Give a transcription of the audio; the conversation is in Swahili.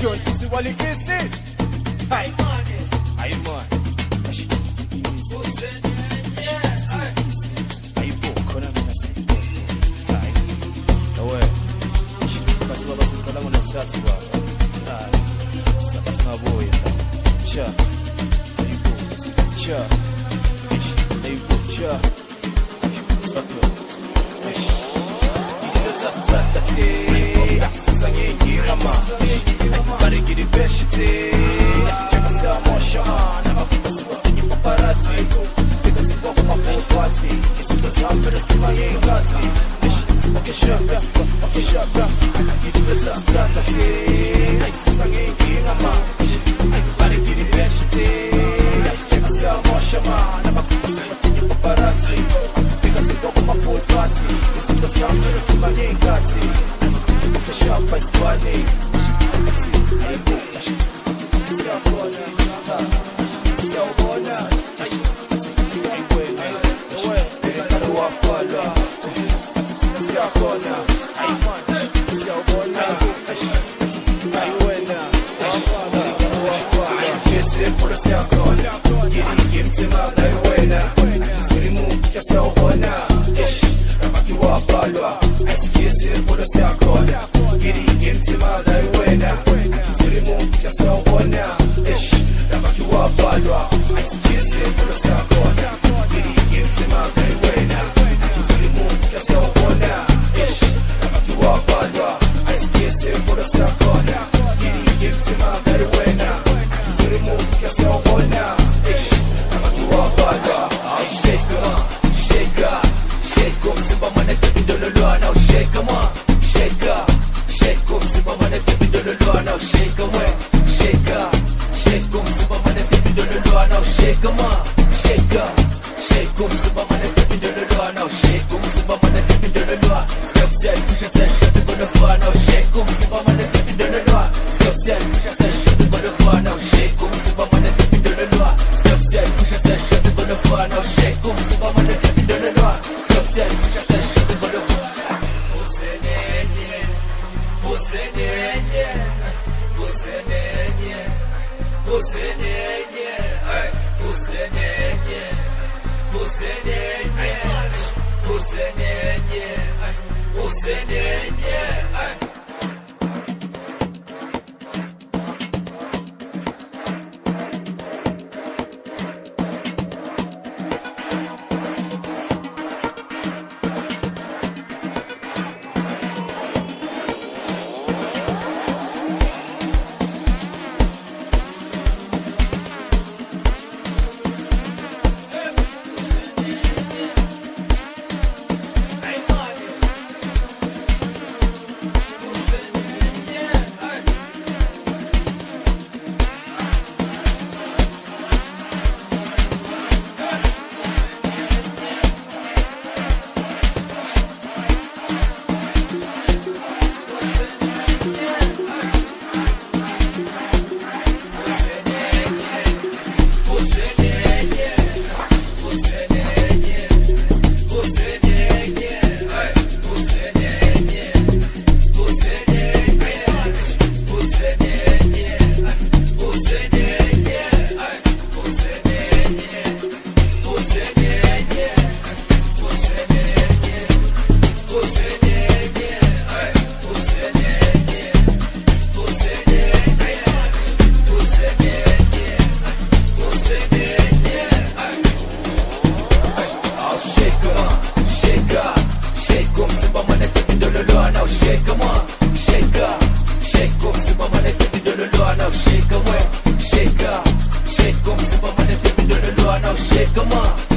John sisi wali isi Hai Hai man Hai bokona mina se Hai Awe Kati baba sikala mwana tatu baba Hai Saba sima boya Cha Hai bo Cha Hai bo Cha Saka Zileta stratati Sisa nyengi rama Bari giri beshite Chaka siya moshama Nama kupasi wakinyi paparati Pika siwa kumapeni kwati Kisuka zambere stima yengati Wakeshaka Wakeshaka Zileta stratati Sisa nyengi rama Bari giri beshite Chaka siya moshama Nama kupasi wakinyi paparati Pika siwa kumapeni kwati Kisuka zambere stima yengati Wakeshaka Iskwani Hey, Shake 'em up.